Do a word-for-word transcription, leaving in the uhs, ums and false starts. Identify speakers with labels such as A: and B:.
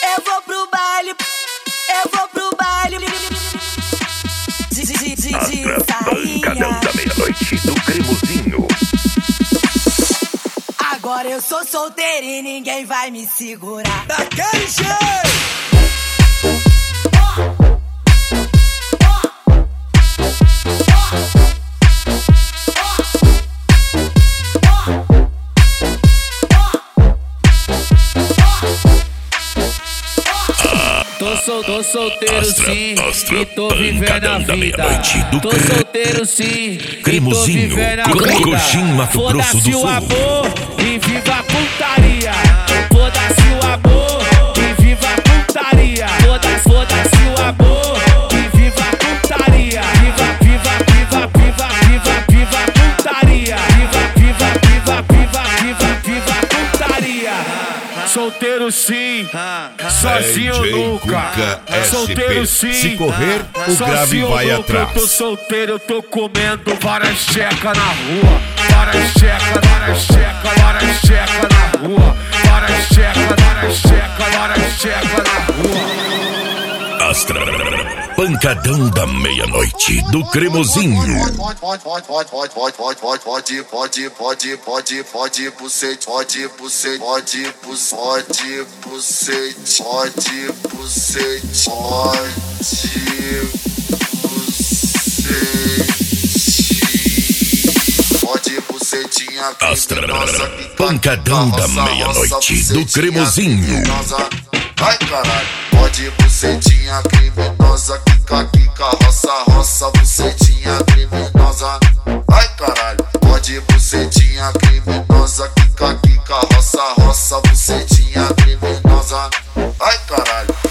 A: Eu vou pro baile, eu vou pro baile. De, de, de, de, de
B: Pancadão da meia-noite do Cremosinho.
A: Agora eu sou solteiro e ninguém vai me segurar. Daquele jeito!
C: Tô, sol, tô solteiro
B: Astra,
C: sim,
B: Astra,
C: e tô vivendo a
B: da
C: vida.
B: do
C: Tô
B: cre...
C: solteiro sim,
B: Cremosinho,
C: e tô vivendo a
B: Co
C: vida.
B: Coxim, Mato Grosso do
C: Foda-se
B: Sul.
C: o amor e viva a putaria. Foda-se o amor e viva a putaria. Foda-se, foda-se o amor e viva a putaria. Viva, viva, viva, viva, viva, viva a putaria. Viva, viva, viva, viva, viva, viva a putaria. Solteiro sim, sozinho
D: D J
C: nunca.
D: Cuca
C: Solteiro
D: S P.
C: sim,
D: Se correr, o grave
C: sozinho
D: vai
C: nunca.
D: atrás.
C: Eu tô solteiro, eu tô comendo várias checas na rua. Várias checas, várias checas, várias checas na rua. Várias checas, várias checas, várias checas na rua.
B: Astra, pancadão da meia-noite do Cremosinho.
E: Pode, pode, pode, pode, pode, pode, pode, pode, pode, pode, pode, pode, bucete, pode, bucete, pode, pode, bucete, pode, bucete, pode, bucete, pode, bucetinha,
B: Astra, pancadão da meia-noite do Cremosinho.
E: Ai caralho, pode bucetinha criminosa, quica, quica, roça, roça, bucetinha criminosa. Ai caralho, pode bucetinha criminosa, quica, quica, roça, roça, bucetinha criminosa. Ai caralho.